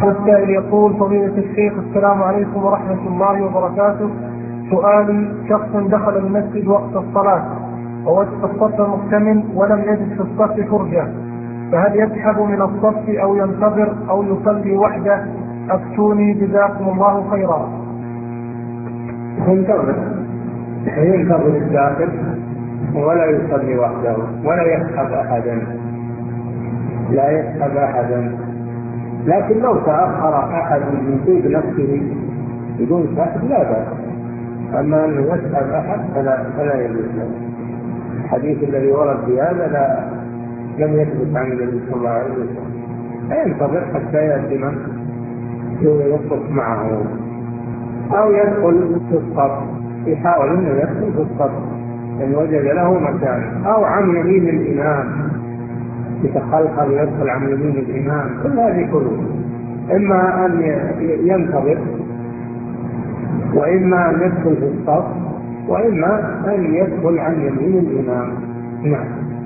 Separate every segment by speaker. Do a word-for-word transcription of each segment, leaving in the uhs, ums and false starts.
Speaker 1: السائل يقول: فضيلة الشيخ، السلام عليكم ورحمة الله وبركاته. سؤالي: شخص دخل المسجد وقت الصلاة ووجد الصف مكتمل ولم يجد في الصف فرجة، فهل يسحب من الصف أو ينتظر أو يصلي وحده؟ أفتوني جزاكم الله خيرا.
Speaker 2: ينتظر ينتظر الداخل ولا يصلي وحده ولا يسحب أحدا، لا يسحب أحدا. لكن لو تأخر أحد من طيب نفسه بدون سحب لا بأس، أما أنه يسحب أحد فلا, فلا يجوز له. الحديث الذي ورد بهذا لا لم يثبت عن النبي صلى الله عليه وسلم. ينتظر حتى يأتي من يصف معه أو يدخل في الصف، يحاول أنه يدخل في الصف إن وجد له مكان، أو عن يمين الإمام يتخلخل ويدخل عن يمين الإمام. كل هذه كله إما أن ينتظر وإما أن يدخل في الصف وإما أن يدخل عن يمين الإمام. نعم.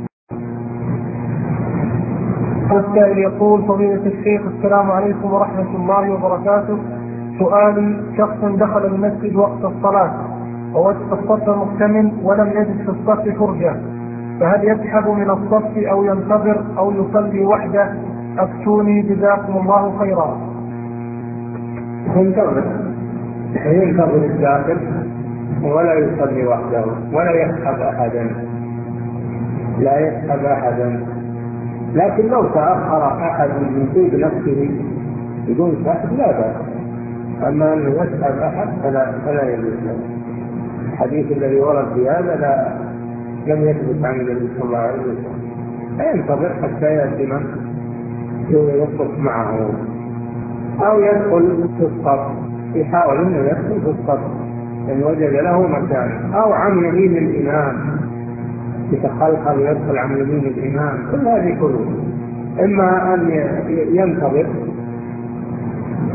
Speaker 1: السائل يقول: فضيلة الشيخ، السلام عليكم ورحمة الله وبركاته. سؤالي: شخص دخل المسجد وقت الصلاة ووجد الصف مكتمل ولم يجد في الصف فرجة، فهل يسحب من الصف أو ينتظر أو يصلي وحده؟ أفتوني جزاكم الله خيرا.
Speaker 2: ينتظر ينتظر الداخل ولا يصلي وحده ولا يسحب أحدا، لا يسحب أحدا. لكن لو تأخر أحد من طيب نفسه بدون سحب لا بأس، أما أنه يسحب أحد فلا, فلا يجوز له. الحديث الذي ورد بهذا لا لم يثبت عن النبي صلى الله عليه وسلم. ينتظر حتى يأتي من يصف معه أو يدخل في الصف، يحاول أنه يدخل في الصف إن وجد له مكان، أو عن يمين الإمام يتخلخل ويدخل عن يمين الإمام. كل هذه كله إما أن ينتظر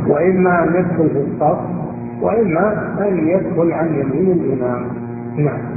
Speaker 2: وإما أن يدخل في الصف وإما أن يدخل عن يمين الإمام. نعم.